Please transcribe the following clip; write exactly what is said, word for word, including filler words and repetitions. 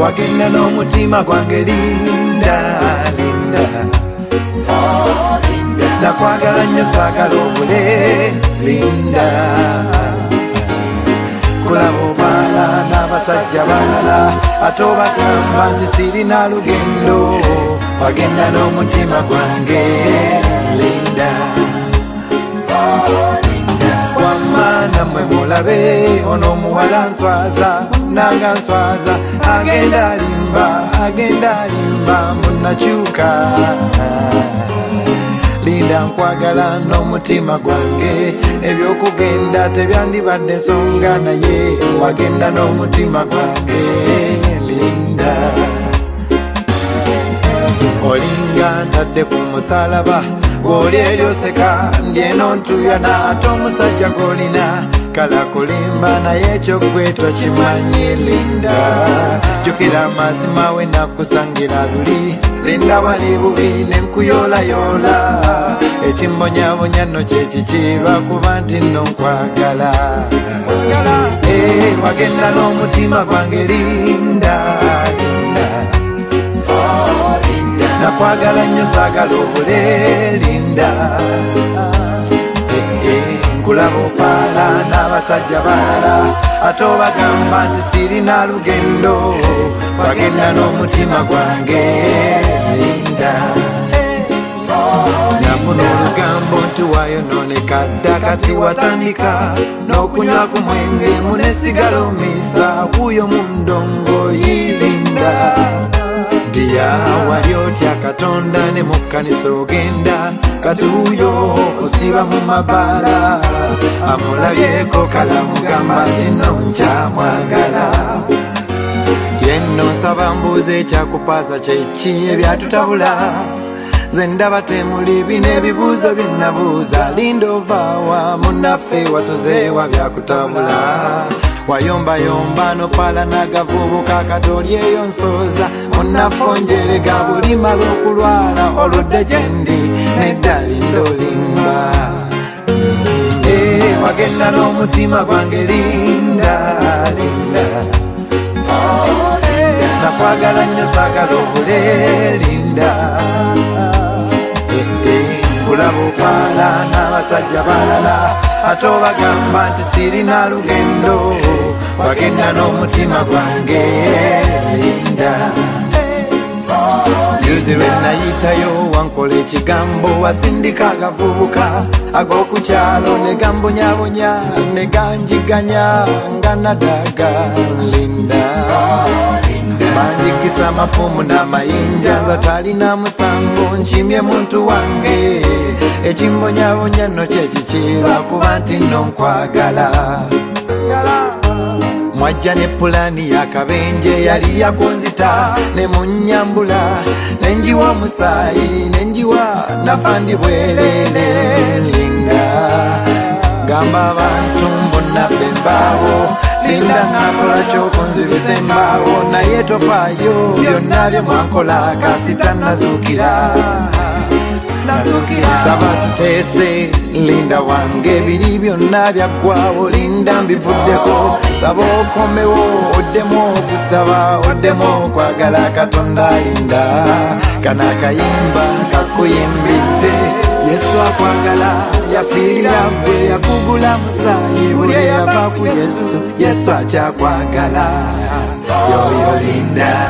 wagenda n'omutima gwange Linda, Linda. Nakwagala nnyo saagala obule Linda. Kulaba obaala n'abasajja balala ate obagamba nti sirina lugendo, wagenda n'omutima gwange Linda. Wamma nammwe mulabe ono omuwala nswaza nanga nswaza, agenda alimba agenda alimba munakyuka. Linda nkwagala n'omutima gwange, ebyokugenda tebyandibadde nsonga naye wagenda n'omutima gwange Linda. Olinga ntadde ku musalaba gw'oli eryoseka ndyeno ntuyana ate omusajja gw'olina kala kulimba naye ekyo ggwe tokimanyi Linda. Jjukira amazima we nakusangira luli Linda wali bubi nenkuyoolayoola, ekimbonyabonya nno kye kiki lwakuba nti nno nkwagala. Wagenda n'omutima gwange Linda, Linda. Nakwagala nnyo saagala obule Linda. Nkulaba opaala n'abasajja balala ate obagamba nti sirina lugendo, wagenda n'omutima gwange Linda. Nafuna olugambo nti wayonooneka dda kati watandika n'okunywa ku mwenge munesigala omiisa wuuyo mu ndongoyi Linda. Diya wali otya Katonda ne mu kkanisa ogenda katuuyo osiba mu mabaala, amulabyeko kalamugamba nti nno nkyamwagala. Yenno nsaba mbuuze ekyakupaaza kyeki ebyatutabula, nze ndaba temuli bino ebibuuzo bye nabuuza. Linda ovaawa munnaffe wasuzeewa byakutabula, wayombayomba n'opaala n'agavubuka katoli eyo nsooza munnaffe onjerega buli mala okulwala oludde gye ndi nedda Linda olimba. Wagenda n'omutima gwange Linda, Linda. Nakwagala nnyo saagala obule Linda. Kulaba opaala n'abasajja balala ate obagamba nti sirina lugendo, wagenda n'omutima gwange Linda. Yuzi lwe nayitayo wankola ekigambo, wasindika agavubuka ag'okukyalo ne gambonyabonya ne ganjiganya nga nadaga Linda. Banjigisa amafumu n'amayinja nza talina musango nkimye muntu wange, ekimbonyabonya nno kye kiki lwakuba nti nno nkwagala. Mwajja ne pulaani y'akabenje yali yakunzita ne munnyambula, nenjiwa omusaayi nenjiwa nafandi bwerere Linda. Gamba abantu mbonna bembaawo Linda nakola ky'okunzibisa embaawo, naye tofaayo byonna bye mwankola kasita nazuukira. Saba tuteese Linda wange biri byonna byaggwawo Linda mbivuddeko, saba okomewo oddemu okusaba oddemu okwagala Katonda Linda. Kana akayimba kakuyimbidde Yesu akwagala, yafiirira ggwe yakugula musaayi, buli eyava ku Yesu Yesu akyakwagala. Yoyo Linda.